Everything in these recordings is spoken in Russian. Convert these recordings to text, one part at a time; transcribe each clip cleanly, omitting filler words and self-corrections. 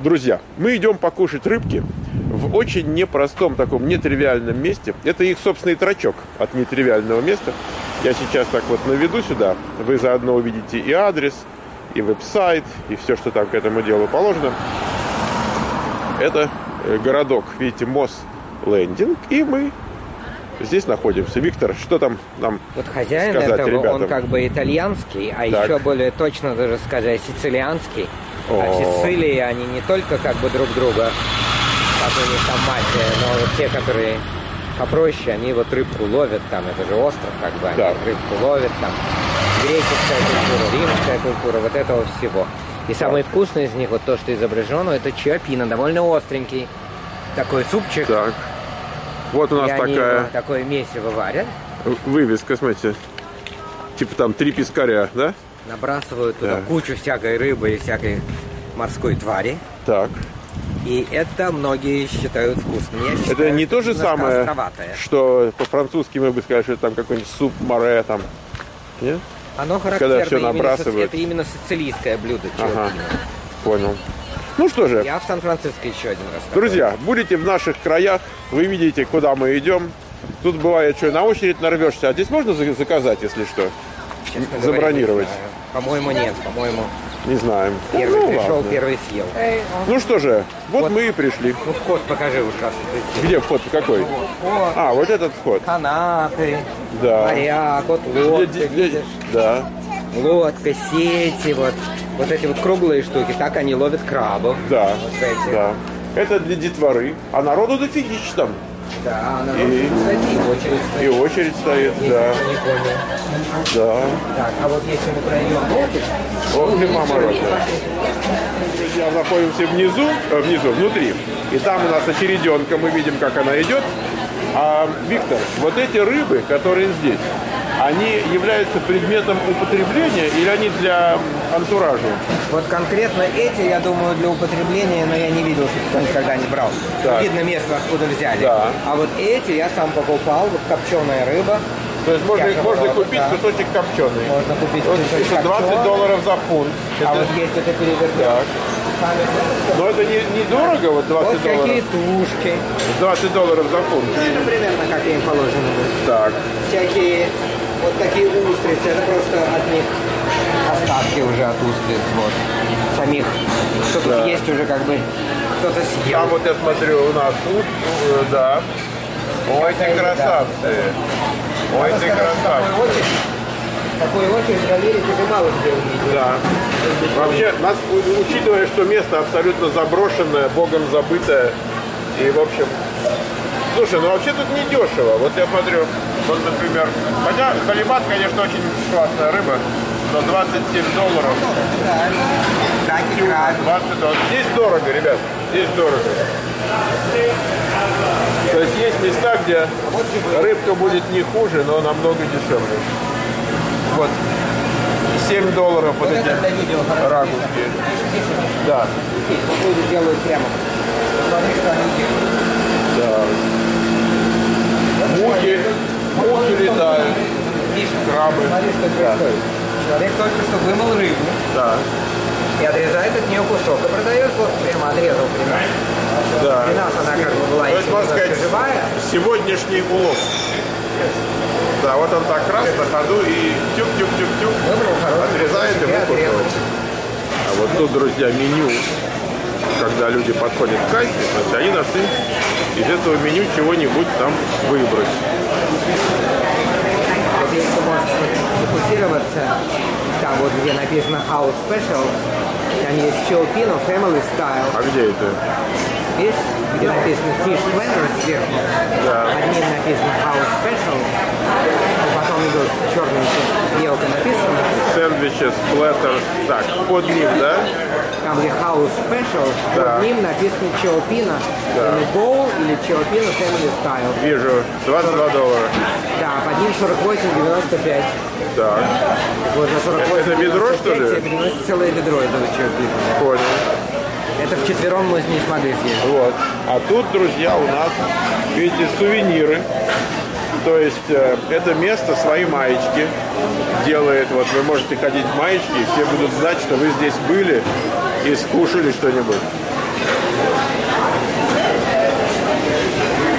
Друзья, мы идем покушать рыбки в очень непростом, таком нетривиальном месте. Это их собственный трачок от нетривиального места. Я сейчас так вот наведу сюда. Вы заодно увидите и адрес, и веб-сайт, и все, что там к этому делу положено. Это городок, видите, Мосс Лендинг, и мы здесь находимся. Виктор, что там нам вот хозяин сказать этого, ребятам? Он как бы итальянский, а так. еще более точно даже сказать сицилианский. А в Сицилии они не только как бы друг друга, как у них там мафия, но вот те, которые попроще, они вот рыбку ловят там, это же остров, как бы, они рыбку ловят там. Греческая культура, римская культура, вот этого всего. И самый вкусный из них, вот то, что изображено, это чиопино, довольно остренький. Такой супчик. Так. Вот у нас такая... такое месиво варят. Вывеска, смотрите. Типа там 3 пескаря, да? Набрасывают туда кучу всякой рыбы и всякой морской твари. Так. И это многие считают вкусным. Я считаю, это не то же самое, островатое. Что по-французски мы бы сказали, что это там какой-нибудь суп море там. Нет? Оно характерно, все набрасывают. Это именно сицилийское блюдо. Ага, понял. Ну что же. Я в Сан-Франциско еще один раз. Друзья, будете в наших краях, вы видите, куда мы идем. Тут бывает, что на очередь нарвешься. А здесь можно заказать, если что? Честно забронировать? Говоря, по-моему, нет. По-моему, не знаем. Первый пришел, ладно. Первый съел. Ну что же, вот мы и пришли. Ну вход покажи уж раз. Где вход? Какой? Вход. А, вот этот вход. Канаты, да. моряк, вот лодка, видишь? Да. Лодка, сети, вот эти вот круглые штуки, так они ловят крабов. Да, вот эти. Да. Это для детворы, а народу дофигища там. Да, народ стоит, и очередь стоит, да. Не понял. Да. Так, а вот если мы пройдем лодочку... Ох ты, мама родная. Друзья, находимся внутри. И там у нас очереденка, мы видим, как она идет. А, Виктор, вот эти рыбы, которые здесь, они являются предметом употребления или они для антуража? Вот конкретно эти, я думаю, для употребления, но я не видел, что кто никогда не брал. Так. Видно место, откуда взяли. Да. А вот эти я сам покупал, вот копченая рыба. То есть можно купить кусочек копченый. Можно купить кусочек $20 за фунт. А вот есть это переверток. Но это не дорого, вот $20. Вот какие тушки. $20 за фунт. Ну, это примерно как им положено будет. Так. Всякие вот такие устрицы, это просто от них остатки уже от устриц, вот. Самих. Что тут есть уже как бы кто-то съел. Там вот я смотрю, у нас да. Ой, ты красавцы. Ой, ты красавцы. Такую очередь проверить уже мало где увидеть. Да. Вообще, учитывая, что место абсолютно заброшенное, богом забытое, и, в общем... Слушай, ну вообще тут не дешево. Вот я смотрю, вот, например, хотя халибат, конечно, очень классная рыба, но $27. Да, $20. Здесь дорого, ребят, здесь дорого. То есть есть места, где рыбка будет не хуже, но намного дешевле. Вот $7 вот эти рагуски. Да. Вот делают прямо. Смотри, что они делают. Да. Мухи летают. Крабы. Смотри, что происходит. Человек только что вымыл рыбу. Да. И отрезает от нее кусок. И продает, вот прямо отрезал примерно. Да. И нас она как бы была еще живая. Сегодняшний улов. Да, вот он так раз на ходу и тюк-тюк-тюк-тюк отрезает и выкупает. А вот тут, друзья, меню. Когда люди подходят к кассе, значит, они должны из этого меню чего-нибудь там выбрать. Вот если можно фокусироваться, там вот где написано House Special, там есть Chilpino Family Style. А где это? Видишь, где написано Fish Platter сверху, да. Под ним написано House Special, и потом идет черным мелко написано. Сэндвичи, сплэттер. Так, под ним, да? Там где House Special, да. Под ним написано Chilpino, да. Или Bowl, или Chilpino Family Style. Вижу, $22. Да, под ним 48,95. Так. Вот за 48. Это ведро, что ли? Приносит целое ведро этого Chilpino. Понял. Это вчетвером мы не смогли съесть. Вот. А тут, друзья, у нас, видите, сувениры. То есть это место свои маечки делает. Вот вы можете ходить в маечке, и все будут знать, что вы здесь были и скушали что-нибудь.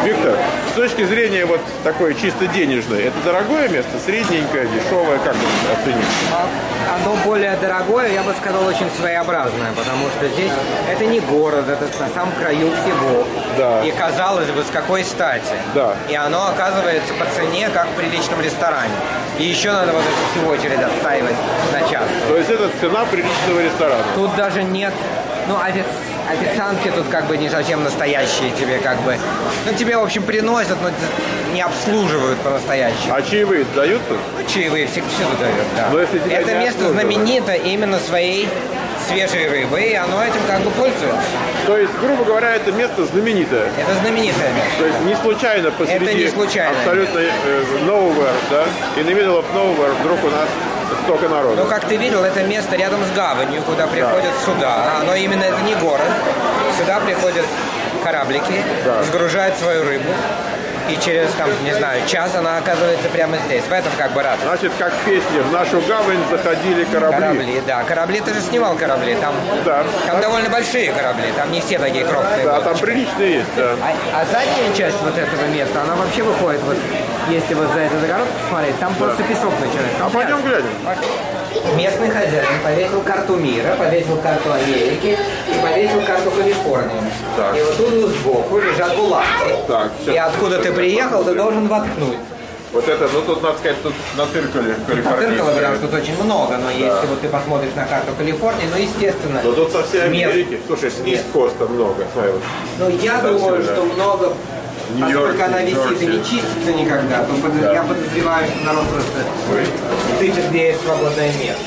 Виктор, с точки зрения вот такой чисто денежной, это дорогое место, средненькое, дешевое, как оценить? Оно более дорогое, я бы сказал, очень своеобразное, потому что здесь это не город, это на самом краю всего. Да. И казалось бы, с какой стати. Да. И оно оказывается по цене, как в приличном ресторане. И еще надо вот эту всю очередь отстаивать на час. То есть это цена приличного ресторана? Тут даже нет, ну, официантки тут как бы не совсем настоящие тебе как бы. Ну, тебе, в общем, приносят, но не обслуживают по-настоящему. А чаевые дают тут? Ну, чаевые всюду дают, да. Но если тебя Это не место обслуживают. знаменито именно своей свежей рыбой, и оно этим как бы пользуется. То есть, грубо говоря, это место знаменитое. Это знаменитое место. То есть не случайно посреди Это не случайно. абсолютно nowhere, да? In the middle of nowhere вдруг у нас столько народу. Но, как ты видел, это место рядом с гаванью, куда приходят суда. Оно именно, это не город. Сюда приходят кораблики, Да. сгружают свою рыбу. И через, там, не знаю, час она оказывается прямо здесь. В этом как бы радость. Значит, как в песне, в нашу гавань заходили корабли. Корабли, да. Корабли, ты же снимал корабли. Там, Да. там довольно большие корабли. Там не все такие крохотные. Да, будут. там приличные есть, да. А задняя часть вот этого места, она вообще выходит, вот, если вот за этот загородку посмотреть, там просто песок начинается. А пойдем глянем. Местный хозяин повесил карту мира, повесил карту Америки и повесил карту Калифорнии. Так. И вот тут сбоку лежат булавки. Так, И сейчас. откуда ты приехал, ты должен воткнуть. Вот это, ну тут, надо сказать, тут натыркали Потыркало, потому что калифорнийские. тут очень много, но если вот ты посмотришь на карту Калифорнии, ну, естественно, Но тут со всей мест- Америки. Слушай, с Ист-Коста много. Смотри, вот. ну, я Да, думаю, да. что много, Нью-Йорк, поскольку она висит и не Нью-Йорк. чистится никогда, то Да. я подозреваю, что народ просто тычет, где есть свободное место.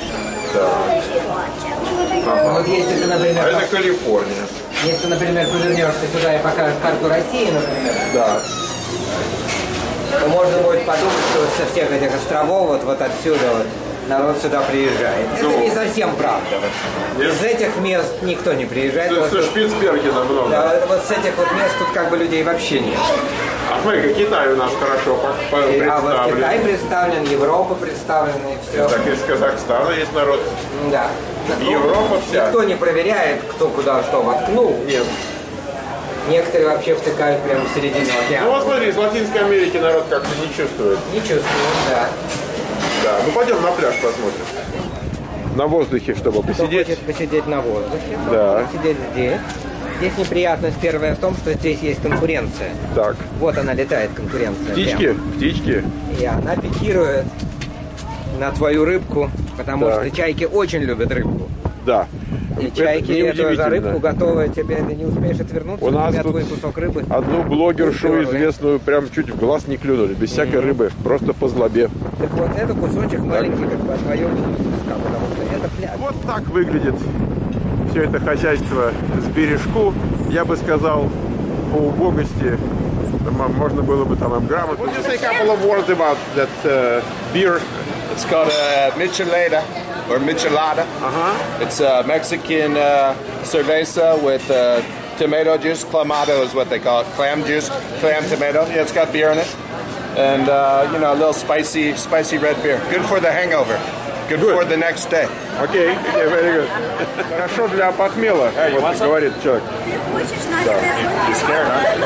Вот если ты, А например, это Калифорния. если ты, например, повернешься сюда и покажешь карту России, например, Да. то можно будет подумать, что вот со всех этих островов, вот отсюда вот, народ сюда приезжает. Ну. Это не совсем правда. Вот. Нет? Из этих мест никто не приезжает. Со Вот тут- Шпицбергена много. да, вот с этих вот мест тут как бы людей вообще нет. А смотри, Китай у нас хорошо А вот представлен. Китай представлен, Европа представлена и все. Так из Казахстана есть народ. Да. Европа вся. Никто не проверяет, кто куда что воткнул. Нет. Некоторые вообще втыкают прямо в середину Ну океана. вот смотри, из Латинской Америки народ как-то не чувствует. Не чувствую, да. Да. Ну пойдем на пляж посмотрим. На воздухе, чтобы Кто посидеть. хочет посидеть на воздухе, Да. посидеть здесь. Здесь неприятность первая в том, что здесь есть конкуренция. Так. Вот она летает, конкуренция. Птички? прямо. Птички? И она пикирует на твою рыбку, потому Так. что чайки очень любят рыбку. Да. И Это чайки эту за неудивительно. рыбку готовы, тебе ты не успеешь отвернуться, У нас тебя тут твой кусок рыбы. одну блогершу Уперли. известную прям чуть в глаз не клюнули, без всякой рыбы, просто по злобе. Так вот, это кусочек маленький, как бы от твоего куска, потому что это пляж. Вот так выглядит все это хозяйство с бережку. Я бы сказал, по убогости можно было бы там им грамотно. Would you say a couple of words about that beer? It's called Michelada or Michelada. It's a Mexican cerveza with tomato juice. Clamato is what they call it. Clam juice, clam tomato. Yeah, it's got beer in it, and you know, a little spicy red beer. Good for the hangover. Good for the next day. Окей, very good. Хорошо для похмела, вот говорит человек. Хочешь, наверное,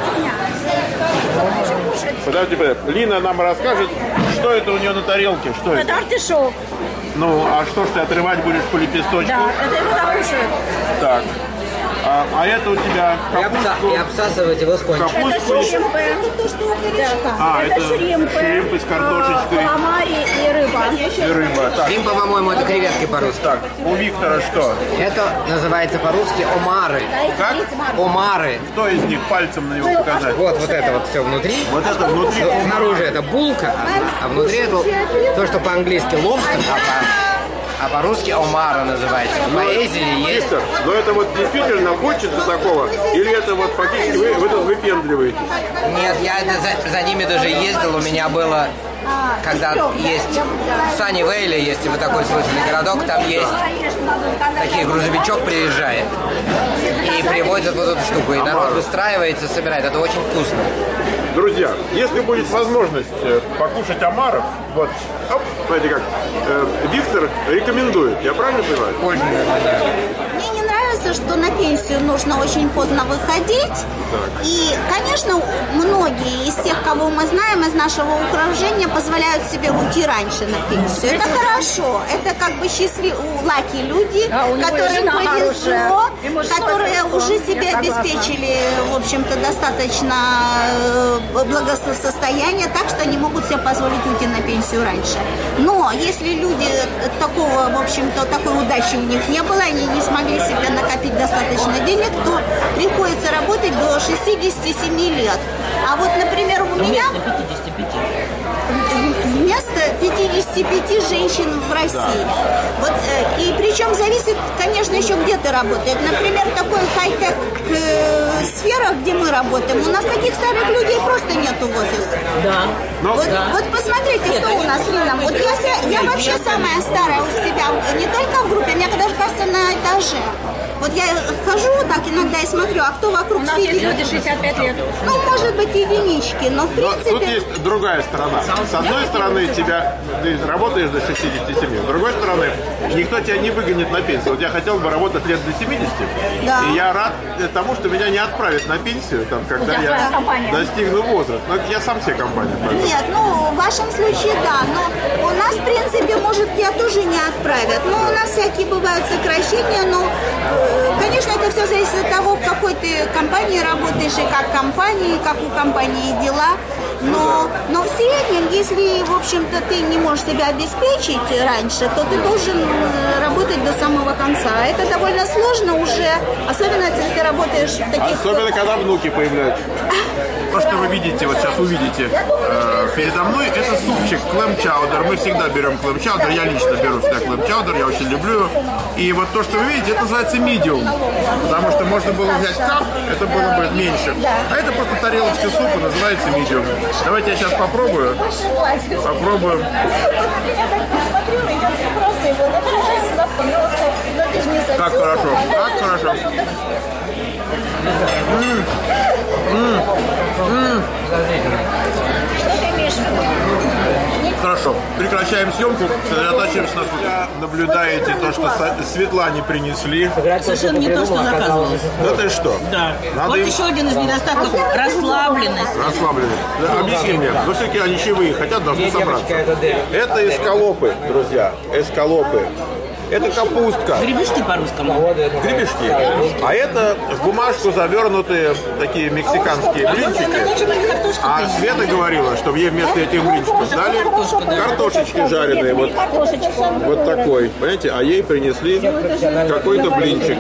Подожди, Лина нам расскажет, что это у нее на тарелке, что это? Это артишок. Ну, а что ж ты отрывать будешь по лепесточку? Да, это его так кушают. Так. А это у тебя капустку? И обсасывать его с кончиком. Капустку. Это шримпы. Это что, корешка? А, это шримпы. шримпы с картошечкой. Каламари и рыба. И рыба. Так, Римба, по-моему, это креветки по-русски. так, у Виктора что? Это называется по-русски омары. Как? Омары. Кто из них пальцем на него показать? Вот это вот все внутри. Вот это внутри. Ну, снаружи это булка, а внутри это то, что по-английски лобстер, а по-русски омара называется. В поэзии есть. Виктор, но это вот действительно хочется такого? Или это вот фактически вы тут выпендриваетесь? Нет, я это за ними даже ездил, у меня было, когда есть в Саннивейле, если вы такой слышали городок, там есть такой грузовичок приезжает и привозят вот эту штуку, и народ выстраивается, собирает, это очень вкусно. Друзья, если будет возможность покушать омаров, вот, оп, смотрите как, Виктор рекомендует, я правильно понимаю? Очень Мне не нравится кажется, что на пенсию нужно очень поздно выходить. И, конечно, многие из тех, кого мы знаем из нашего окружения, позволяют себе уйти раньше на пенсию. Это хорошо. Это как бы лаки люди, которым повезло, которые уже себе обеспечили, в общем-то, достаточно благосостояния, так что они могут себе позволить уйти на пенсию раньше. Но если люди такого, в общем-то, такой удачи у них не было, они не смогли себе накопить достаточно денег, то приходится работать до 67 лет. А вот, например, у меня вместо 55 женщин в России. Да. Вот, и причем зависит, конечно, еще где ты работаешь. Например, такой хай-тек сферах, где мы работаем, у нас таких старых людей просто нету в офисе. Да. Вот посмотрите, кто у нас рядом. Вот я вообще самая старая у себя, не только в группе, мне даже кажется на этаже. Вот я хожу так иногда и смотрю, а кто вокруг сидит. У нас есть люди 65 лет. Ну, может быть, единички, но в принципе... Тут есть другая сторона. С одной стороны, ты работаешь до 67, с другой стороны, никто тебя не выгонит на пенсию. Вот я хотел бы работать лет до 70, да. И я рад тому, что меня не отправят на пенсию, там, когда я достигну возраста. Но я сам себе компания. Поэтому. Нет, в вашем случае да, но у нас, в принципе, может, тебя тоже не отправят. Но у нас всякие бывают сокращения, но... Конечно, это все зависит от того, в какой ты компании работаешь и как компании, как у компании дела. Но в среднем, если, в общем-то, ты не можешь себя обеспечить раньше, то ты должен работать до самого конца. Это довольно сложно уже, особенно если ты работаешь в таких... Особенно, когда внуки появляются. То, что вы видите, вот сейчас увидите передо мной, это супчик клэм-чаудер. Мы всегда берем клэм-чаудер, я лично беру всегда клэм-чаудер, я очень люблю. И вот то, что вы видите, это называется medium, потому что можно было взять кап, это было бы меньше. А это просто тарелочка супа, называется medium. Давайте я сейчас попробую. Попробую. Как хорошо, как хорошо. Хорошо, прекращаем съемку, сосредотачиваемся на сути. Наблюдаете то, что Светлане принесли. Совершенно не то, что заказывалось. Да ты что? Да. Вот еще один из недостатков – расслабленность. Расслабленность. Да, объясни мне, но все-таки они чаевые хотят, должны собраться. Это эскалопы, друзья, эскалопы. Это капустка. Гребешки по-русскому. Гребешки. А это в бумажку завернутые такие мексиканские блинчики. А Света говорила, что ей вместо этих блинчиков дали картошечки жареные. Вот такой. Понимаете? А ей принесли какой-то блинчик.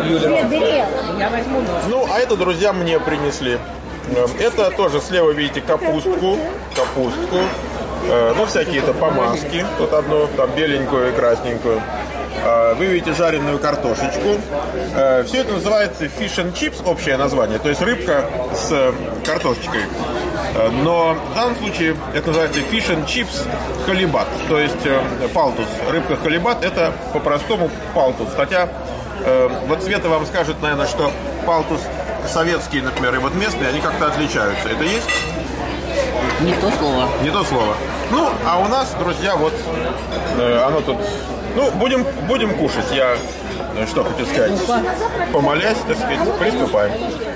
Ну, а это, друзья, мне принесли. Это тоже слева видите капустку. Ну, всякие-то помазки. Тут одну, там беленькую и красненькую. Вы видите жареную картошечку. Все это называется fish and chips, общее название, то есть рыбка с картошечкой. Но в данном случае это называется fish and chips халибат, то есть палтус. Рыбка халибат это по-простому палтус. Хотя вот Света вам скажет, наверное, что палтус советский, например, и вот местные, они как-то отличаются. Это есть? Не то слово. Не то слово. Ну, а у нас, друзья, вот оно тут... Ну, будем кушать. Я что хочу сказать? Помолясь, так сказать, приступаем.